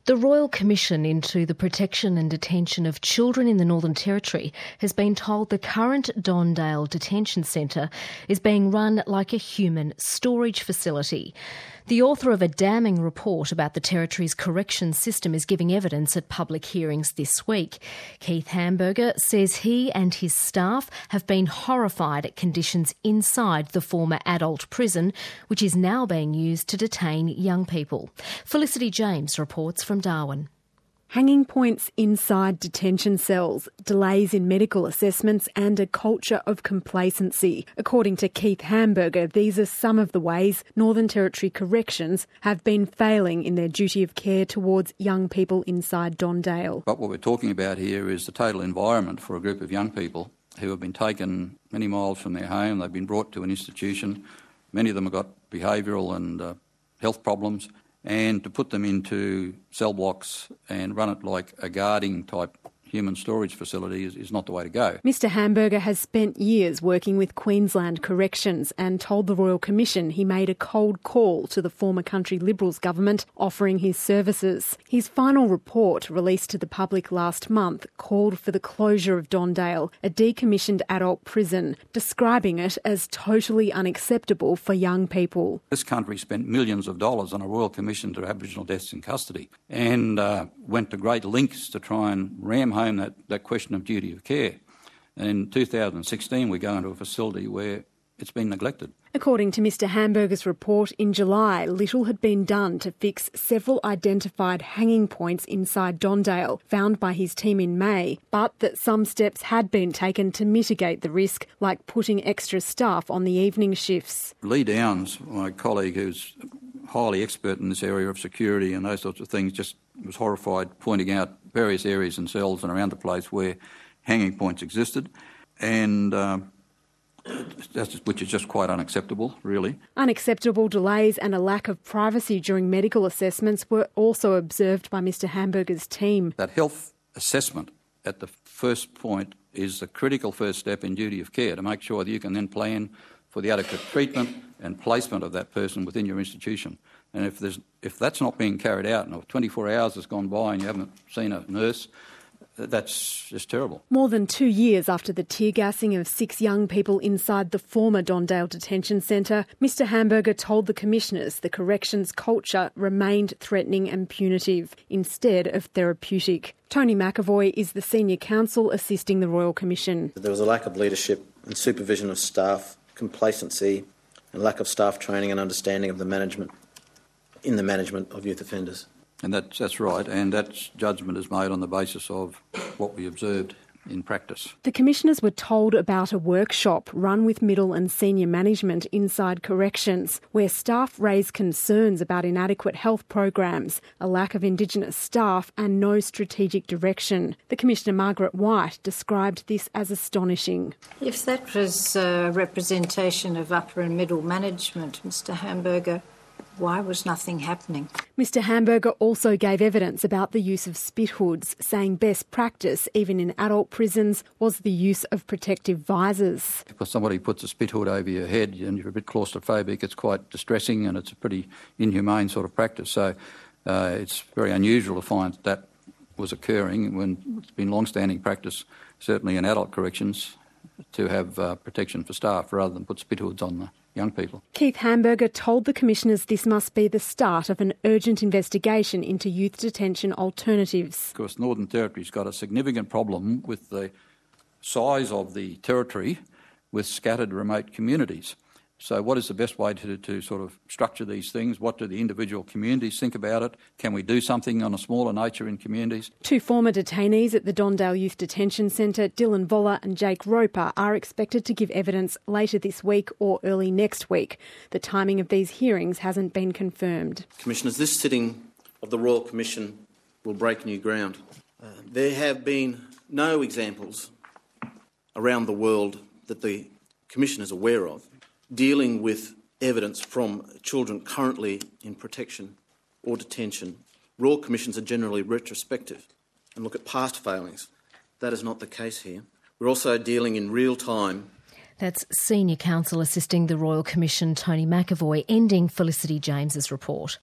The Royal Commission into the Protection and Detention of Children in the Northern Territory has been told the current Don Dale Detention Centre is being run like a human storage facility. The author of a damning report about the Territory's corrections system is giving evidence at public hearings this week. Keith Hamburger says he and his staff have been horrified at conditions inside the former adult prison, which is now being used to detain young people. Felicity James reports from Darwin. Hanging points inside detention cells, delays in medical assessments and a culture of complacency. According to Keith Hamburger, these are some of the ways Northern Territory Corrections have been failing in their duty of care towards young people inside Don Dale. But what we're talking about here is the total environment for a group of young people who have been taken many miles from their home. They've been brought to an institution. Many of them have got behavioural and health problems. And to put them into cell blocks and run it like a guarding type human storage facility is not the way to go. Mr Hamburger has spent years working with Queensland Corrections and told the Royal Commission he made a cold call to the former Country Liberals government offering his services. His final report, released to the public last month, called for the closure of Don Dale, a decommissioned adult prison, describing it as totally unacceptable for young people. This country spent millions of dollars on a Royal Commission to Aboriginal deaths in custody and went to great lengths to try and ram home that question of duty of care. And in 2016 we go into a facility where it's been neglected. According to Mr Hamburger's report, in July, little had been done to fix several identified hanging points inside Don Dale, found by his team in May, but that some steps had been taken to mitigate the risk, like putting extra staff on the evening shifts. Lee Downs, my colleague who's highly expert in this area of security and those sorts of things, just was horrified, pointing out various areas and cells and around the place where hanging points existed, and which is just quite unacceptable, really. Unacceptable delays and a lack of privacy during medical assessments were also observed by Mr Hamburger's team. That health assessment at the first point is the critical first step in duty of care to make sure that you can then plan for the adequate treatment and placement of that person within your institution. And if that's not being carried out and 24 hours has gone by and you haven't seen a nurse, that's just terrible. More than 2 years after the tear gassing of 6 young people inside the former Don Dale Detention Centre, Mr Hamburger told the commissioners the corrections culture remained threatening and punitive instead of therapeutic. Tony McAvoy is the senior counsel assisting the Royal Commission. There was a lack of leadership and supervision of staff, complacency and lack of staff training and understanding of the management of youth offenders. And that's right, and that judgment is made on the basis of what we observed in practice. The commissioners were told about a workshop run with middle and senior management inside corrections, where staff raised concerns about inadequate health programs, a lack of Indigenous staff and no strategic direction. The Commissioner Margaret White described this as astonishing. If that was a representation of upper and middle management, Mr Hamburger, why was nothing happening? Mr Hamburger also gave evidence about the use of spit hoods, saying best practice, even in adult prisons, was the use of protective visors. If somebody puts a spit hood over your head and you're a bit claustrophobic, it's quite distressing and it's a pretty inhumane sort of practice. So it's very unusual to find that was occurring when it's been long-standing practice, certainly in adult corrections, to have protection for staff rather than put spit hoods on the young people. Keith Hamburger told the commissioners this must be the start of an urgent investigation into youth detention alternatives. Of course, Northern Territory's got a significant problem with the size of the territory with scattered remote communities. So what is the best way to sort of structure these things? What do the individual communities think about it? Can we do something on a smaller nature in communities? 2 former detainees at the Don Dale Youth Detention Centre, Dylan Voller and Jake Roper, are expected to give evidence later this week or early next week. The timing of these hearings hasn't been confirmed. Commissioners, this sitting of the Royal Commission will break new ground. There have been no examples around the world that the Commission is aware of dealing with evidence from children currently in protection or detention. Royal Commissions are generally retrospective and look at past failings. That is not the case here. We're also dealing in real time. That's Senior Counsel assisting the Royal Commission, Tony McAvoy, ending Felicity James's report.